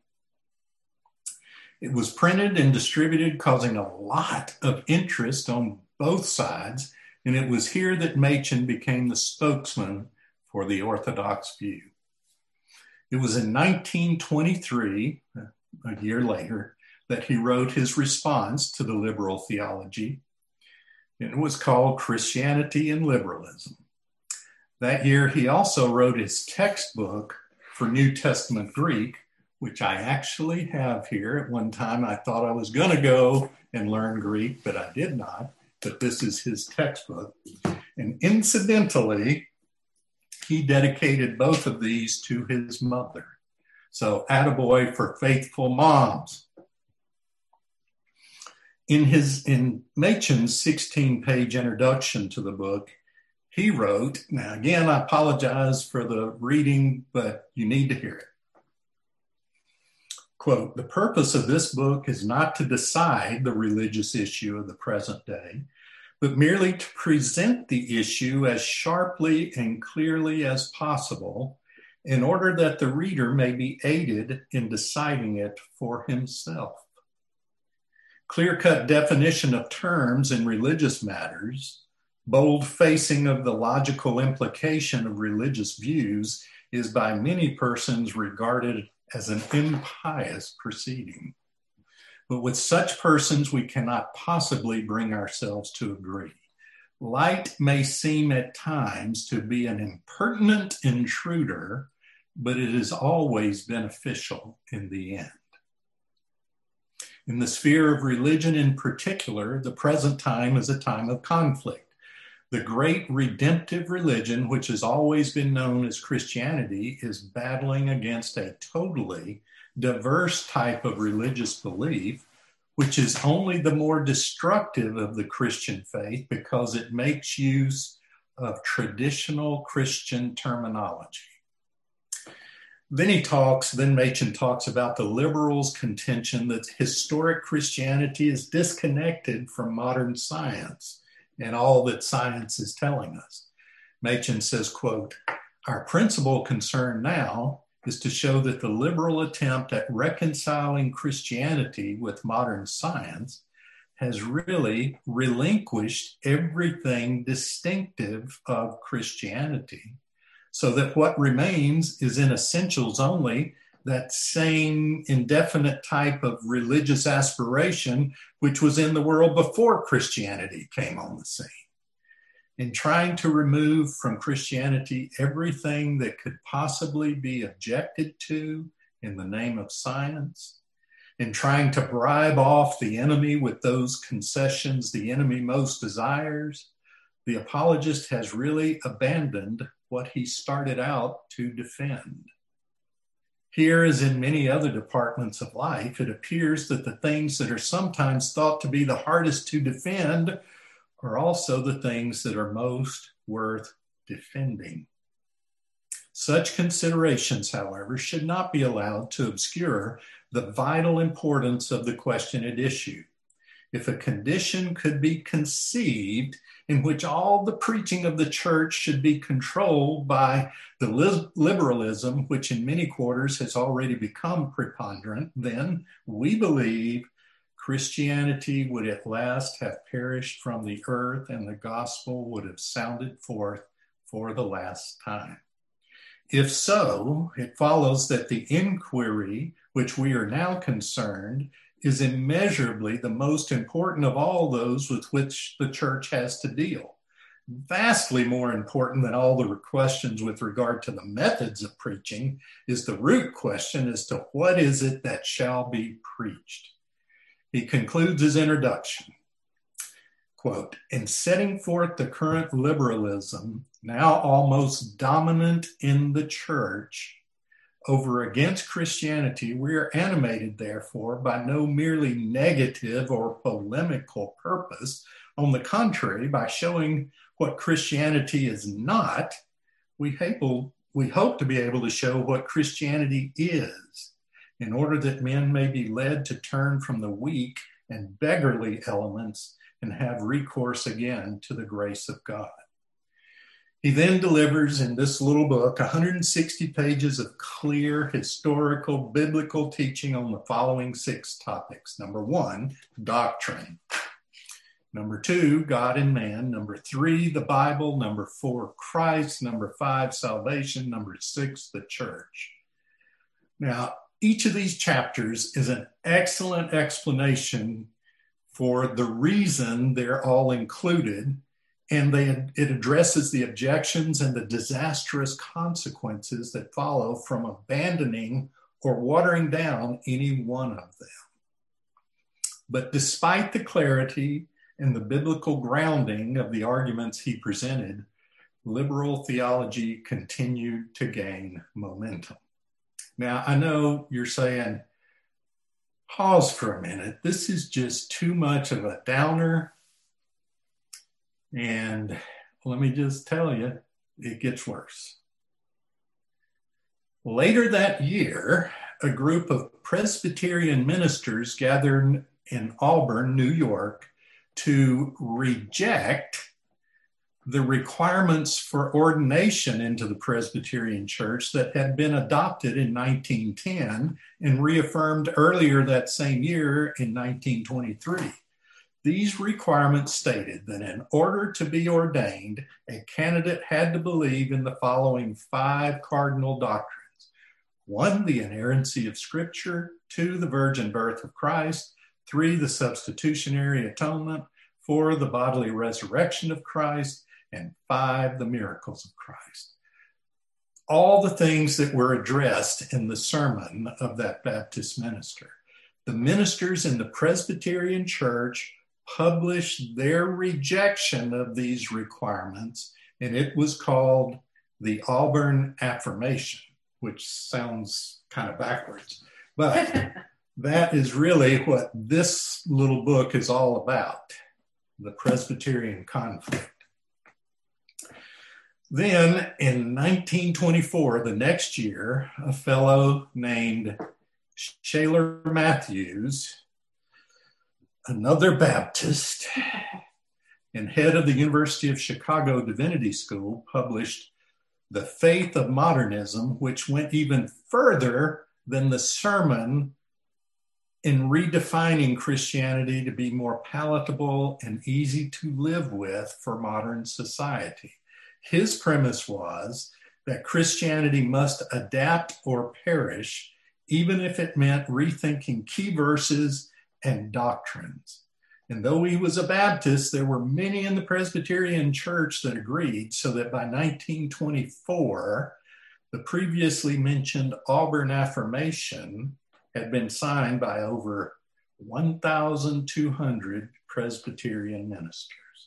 It was printed and distributed, causing a lot of interest on both sides, and it was here that Machen became the spokesman for the Orthodox view. It was in nineteen twenty-three, a year later, that he wrote his response to the liberal theology. It was called Christianity and Liberalism. That year, he also wrote his textbook for New Testament Greek, which I actually have here. At one time, I thought I was going to go and learn Greek, but I did not. But this is his textbook. And incidentally, he dedicated both of these to his mother. So attaboy for faithful moms. In his in Machen's sixteen-page introduction to the book, he wrote, now again, I apologize for the reading, but you need to hear it. Quote, the purpose of this book is not to decide the religious issue of the present day, but merely to present the issue as sharply and clearly as possible in order that the reader may be aided in deciding it for himself. Clear-cut definition of terms in religious matters, bold facing of the logical implication of religious views is by many persons regarded as an impious proceeding. But with such persons, we cannot possibly bring ourselves to agree. Light may seem at times to be an impertinent intruder, but it is always beneficial in the end. In the sphere of religion in particular, the present time is a time of conflict. The great redemptive religion, which has always been known as Christianity, is battling against a totally diverse type of religious belief, which is only the more destructive of the Christian faith because it makes use of traditional Christian terminology. Then he talks, then Machen talks about the liberals' contention that historic Christianity is disconnected from modern science and all that science is telling us. Machen says, quote, our principal concern now is to show that the liberal attempt at reconciling Christianity with modern science has really relinquished everything distinctive of Christianity, so that what remains is in essentials only that same indefinite type of religious aspiration which was in the world before Christianity came on the scene. In trying to remove from Christianity everything that could possibly be objected to in the name of science, in trying to bribe off the enemy with those concessions the enemy most desires, the apologist has really abandoned what he started out to defend. Here, as in many other departments of life, it appears that the things that are sometimes thought to be the hardest to defend are also the things that are most worth defending. Such considerations, however, should not be allowed to obscure the vital importance of the question at issue. If a condition could be conceived in which all the preaching of the church should be controlled by the liberalism, which in many quarters has already become preponderant, then we believe Christianity would at last have perished from the earth and the gospel would have sounded forth for the last time. If so, it follows that the inquiry which we are now concerned is immeasurably the most important of all those with which the church has to deal. Vastly more important than all the questions with regard to the methods of preaching is the root question as to what is it that shall be preached. He concludes his introduction. quote, "In setting forth the current liberalism, now almost dominant in the church, over against Christianity, we are animated, therefore, by no merely negative or polemical purpose. On the contrary, by showing what Christianity is not, we hope, we hope to be able to show what Christianity is, in order that men may be led to turn from the weak and beggarly elements and have recourse again to the grace of God." He then delivers in this little book one hundred sixty pages of clear historical biblical teaching on the following six topics. Number one, doctrine. Number two, God and man. Number three, the Bible. Number four, Christ. Number five, salvation. Number six, the church. Now, each of these chapters is an excellent explanation for the reason they're all included, and they, it addresses the objections and the disastrous consequences that follow from abandoning or watering down any one of them. But despite the clarity and the biblical grounding of the arguments he presented, liberal theology continued to gain momentum. Now, I know you're saying, pause for a minute. This is just too much of a downer. And let me just tell you, it gets worse. Later that year, a group of Presbyterian ministers gathered in Auburn, New York, to reject the requirements for ordination into the Presbyterian Church that had been adopted in nineteen ten and reaffirmed earlier that same year in nineteen twenty-three. These requirements stated that in order to be ordained, a candidate had to believe in the following five cardinal doctrines. One, the inerrancy of Scripture. Two, the virgin birth of Christ. Three, the substitutionary atonement. Four, the bodily resurrection of Christ. And five, the miracles of Christ. All the things that were addressed in the sermon of that Baptist minister. The ministers in the Presbyterian Church published their rejection of these requirements, and it was called the Auburn Affirmation, which sounds kind of backwards. But that is really what this little book is all about, the Presbyterian conflict. Then in nineteen twenty-four, the next year, a fellow named Shaler Matthews, another Baptist and head of the University of Chicago Divinity School, published The Faith of Modernism, which went even further than the sermon in redefining Christianity to be more palatable and easy to live with for modern society. His premise was that Christianity must adapt or perish, even if it meant rethinking key verses and doctrines. And though he was a Baptist, there were many in the Presbyterian Church that agreed, so that by nineteen twenty-four, the previously mentioned Auburn Affirmation had been signed by over one thousand two hundred Presbyterian ministers.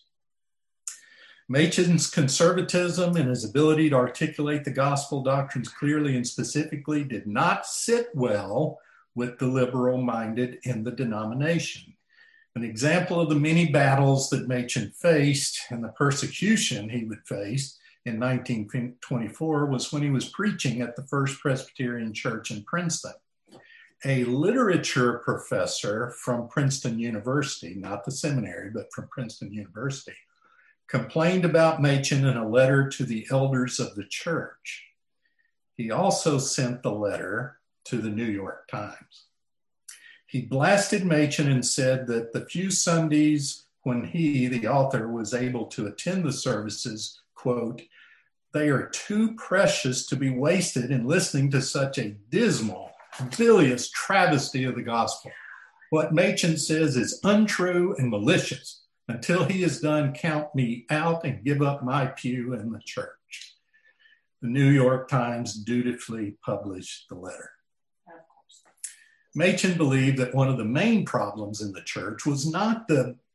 Machen's conservatism and his ability to articulate the gospel doctrines clearly and specifically did not sit well with the liberal-minded in the denomination. An example of the many battles that Machen faced and the persecution he would face in nineteen twenty-four was when he was preaching at the First Presbyterian Church in Princeton. A literature professor from Princeton University, not the seminary, but from Princeton University, complained about Machen in a letter to the elders of the church. He also sent the letter to the New York Times. He blasted Machen and said that the few Sundays when he, the author, was able to attend the services, quote, "They are too precious to be wasted in listening to such a dismal, bilious travesty of the gospel. What Machen says is untrue and malicious. Until he is done, count me out and give up my pew in the church." The New York Times dutifully published the letter. Machen believed that one of the main problems in the church was not the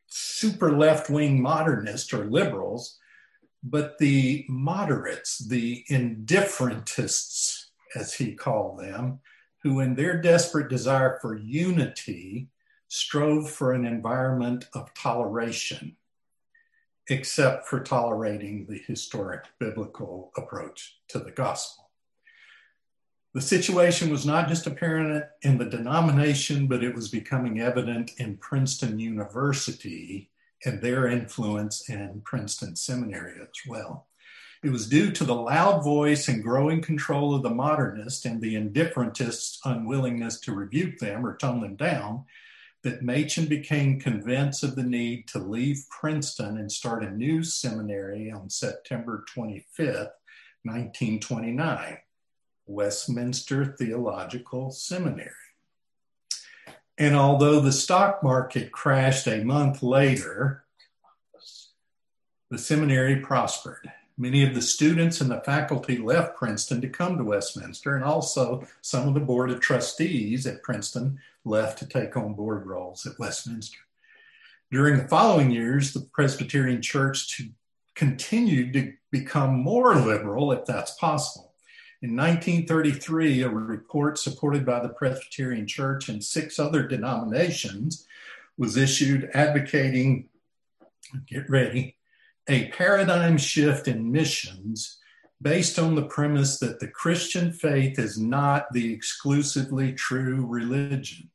super left-wing modernists or liberals, but the moderates, the indifferentists, as he called them, who in their desperate desire for unity strove for an environment of toleration, except for tolerating the historic biblical approach to the gospel. The situation was not just apparent in the denomination, but it was becoming evident in Princeton University and their influence in Princeton Seminary as well. It was due to the loud voice and growing control of the modernists and the indifferentists' unwillingness to rebuke them or tone them down that Machen became convinced of the need to leave Princeton and start a new seminary on September twenty-fifth, nineteen twenty-nine. Westminster Theological Seminary. And although the stock market crashed a month later, the seminary prospered. Many of the students and the faculty left Princeton to come to Westminster, and also some of the board of trustees at Princeton left to take on board roles at Westminster. During the following years, the Presbyterian Church continued to become more liberal, if that's possible. In nineteen thirty-three, a report supported by the Presbyterian Church and six other denominations was issued advocating, get ready, a paradigm shift in missions based on the premise that the Christian faith is not the exclusively true religion.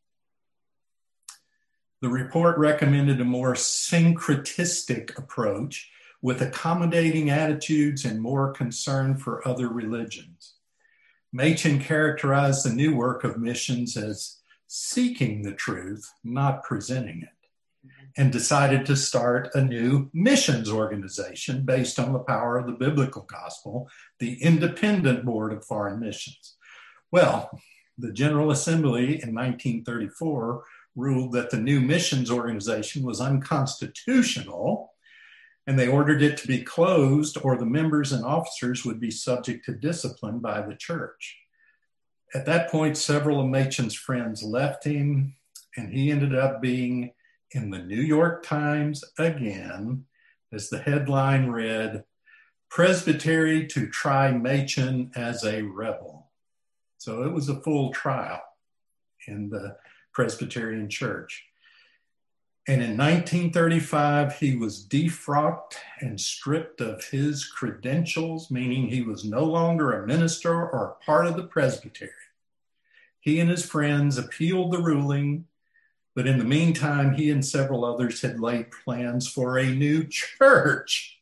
The report recommended a more syncretistic approach with accommodating attitudes and more concern for other religions. Machen characterized the new work of missions as seeking the truth, not presenting it, and decided to start a new missions organization based on the power of the biblical gospel, the Independent Board of Foreign Missions. Well, the General Assembly in nineteen thirty-four ruled that the new missions organization was unconstitutional, and they ordered it to be closed, or the members and officers would be subject to discipline by the church. At that point, several of Machen's friends left him, and he ended up being in the New York Times again, as the headline read, "Presbytery to try Machen as a rebel." So it was a full trial in the Presbyterian Church. And in nineteen thirty-five, he was defrocked and stripped of his credentials, meaning he was no longer a minister or a part of the presbytery. He and his friends appealed the ruling, but in the meantime, he and several others had laid plans for a new church.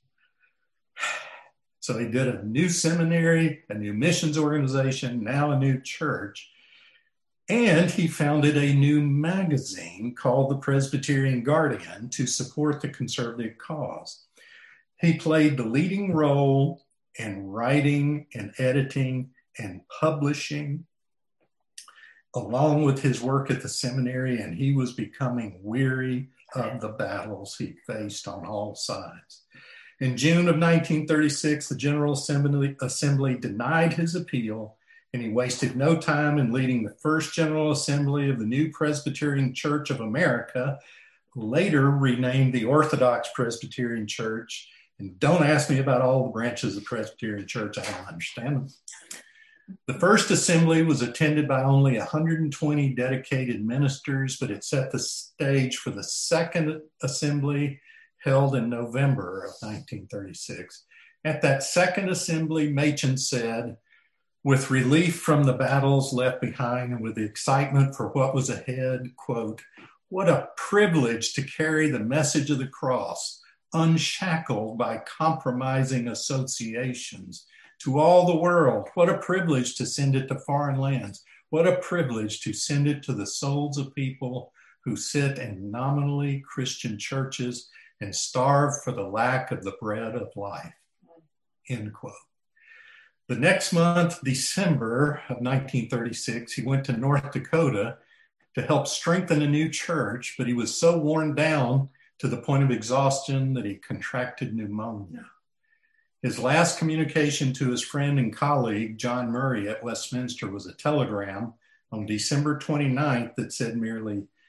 So he did a new seminary, a new missions organization, now a new church. And he founded a new magazine called the Presbyterian Guardian to support the conservative cause. He played the leading role in writing and editing and publishing, along with his work at the seminary, and he was becoming weary of the battles he faced on all sides. In June of nineteen thirty-six, the General Assembly, Assembly denied his appeal, and he wasted no time in leading the first General Assembly of the New Presbyterian Church of America, later renamed the Orthodox Presbyterian Church. And don't ask me about all the branches of the Presbyterian Church, I don't understand them. The first assembly was attended by only one hundred twenty dedicated ministers, but it set the stage for the second assembly held in November of nineteen thirty-six. At that second assembly, Machen said, with relief from the battles left behind and with the excitement for what was ahead, quote, "What a privilege to carry the message of the cross, unshackled by compromising associations, to all the world. What a privilege to send it to foreign lands. What a privilege to send it to the souls of people who sit in nominally Christian churches and starve for the lack of the bread of life," end quote. The next month, December of nineteen thirty-six, he went to North Dakota to help strengthen a new church, but he was so worn down to the point of exhaustion that he contracted pneumonia. His last communication to his friend and colleague, John Murray at Westminster, was a telegram on December twenty-ninth that said merely,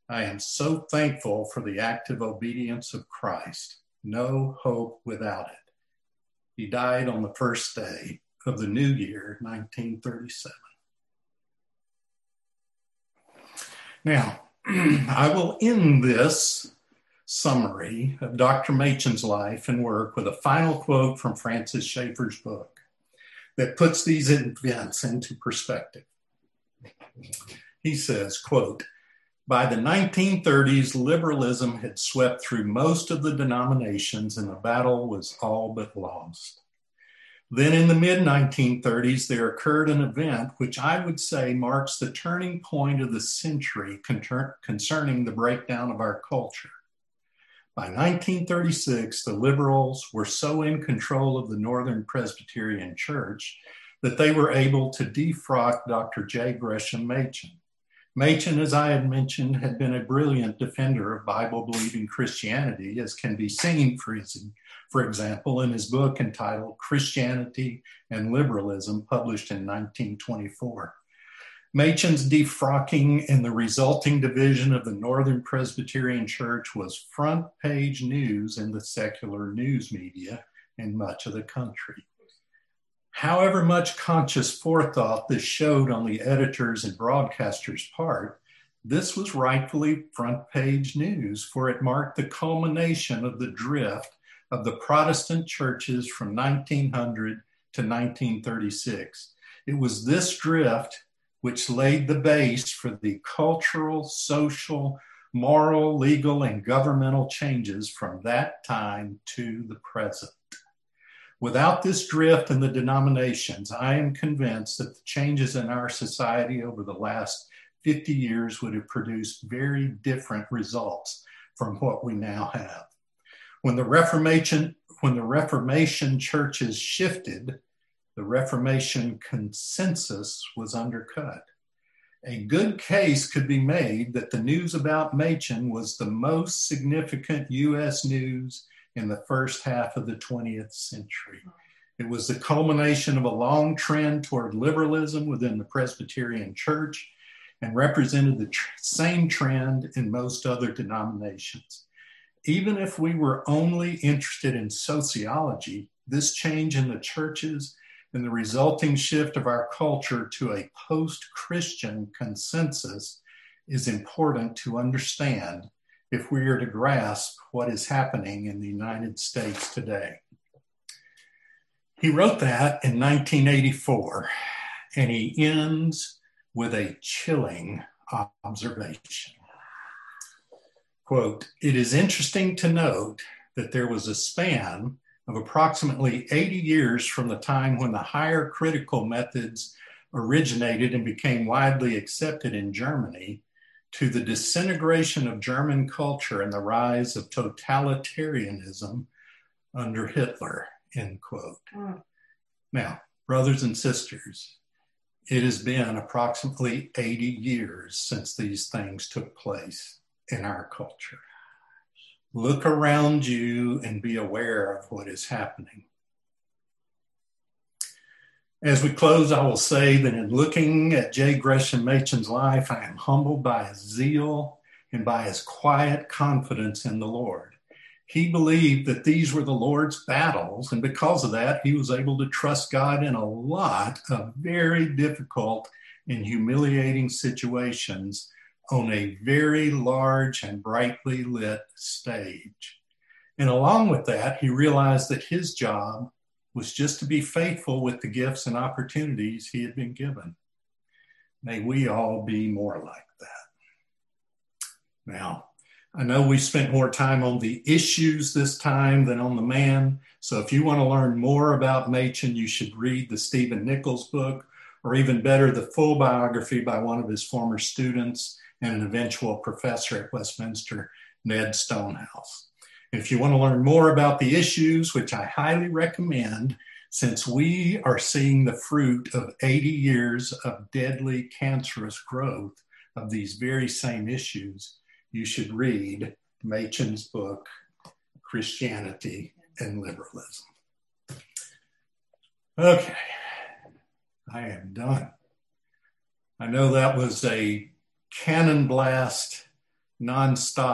I am so thankful for the active obedience of Christ. No hope without it. He died on the first day of the new year, nineteen thirty-seven. Now, I will end this summary of Doctor Machen's life and work with a final quote from Francis Schaeffer's book that puts these events into perspective. He says, quote, "By the nineteen thirties, liberalism had swept through most of the denominations and the battle was all but lost. Then in the mid nineteen thirties, there occurred an event which I would say marks the turning point of the century concerning the breakdown of our culture. By nineteen thirty-six, the liberals were so in control of the Northern Presbyterian Church that they were able to defrock Doctor J. Gresham Machen. Machen, as I had mentioned, had been a brilliant defender of Bible-believing Christianity, as can be seen, for, his, for example, in his book entitled Christianity and Liberalism, published in nineteen twenty-four. Machen's defrocking and the resulting division of the Northern Presbyterian Church was front-page news in the secular news media in much of the country. However much conscious forethought this showed on the editors' and broadcasters' part, this was rightfully front-page news, for it marked the culmination of the drift of the Protestant churches from nineteen hundred to nineteen thirty-six. It was this drift which laid the base for the cultural, social, moral, legal, and governmental changes from that time to the present. Without this drift in the denominations, I am convinced that the changes in our society over the last fifty years would have produced very different results from what we now have. When the Reformation, when the Reformation churches shifted, the Reformation consensus was undercut. A good case could be made that the news about Machen was the most significant U S news in the first half of the twentieth century. It was the culmination of a long trend toward liberalism within the Presbyterian Church and represented the tr- same trend in most other denominations. Even if we were only interested in sociology, this change in the churches and the resulting shift of our culture to a post-Christian consensus is important to understand if we are to grasp what is happening in the United States today. He wrote that in nineteen eighty-four, and he ends with a chilling observation. Quote, "It is interesting to note that there was a span of approximately eighty years from the time when the higher critical methods originated and became widely accepted in Germany to the disintegration of German culture and the rise of totalitarianism under Hitler," end quote. Mm. Now, brothers and sisters, it has been approximately eighty years since these things took place in our culture. Look around you and be aware of what is happening. As we close, I will say that in looking at J. Gresham Machen's life, I am humbled by his zeal and by his quiet confidence in the Lord. He believed that these were the Lord's battles, and because of that, he was able to trust God in a lot of very difficult and humiliating situations on a very large and brightly lit stage. And along with that, he realized that his job was just to be faithful with the gifts and opportunities he had been given. May we all be more like that. Now, I know we spent more time on the issues this time than on the man. So if you want to learn more about Machen, you should read the Stephen Nichols book, or even better, the full biography by one of his former students and an eventual professor at Westminster, Ned Stonehouse. If you want to learn more about the issues, which I highly recommend, since we are seeing the fruit of eighty years of deadly cancerous growth of these very same issues, you should read Machen's book, Christianity and Liberalism. Okay, I am done. I know that was a cannon blast nonstop.